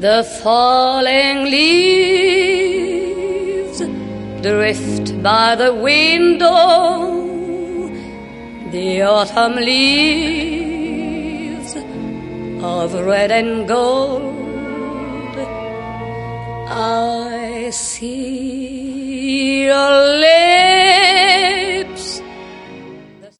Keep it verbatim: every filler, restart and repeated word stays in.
The falling leaves drift by the window, the autumn leaves of red and gold. I see a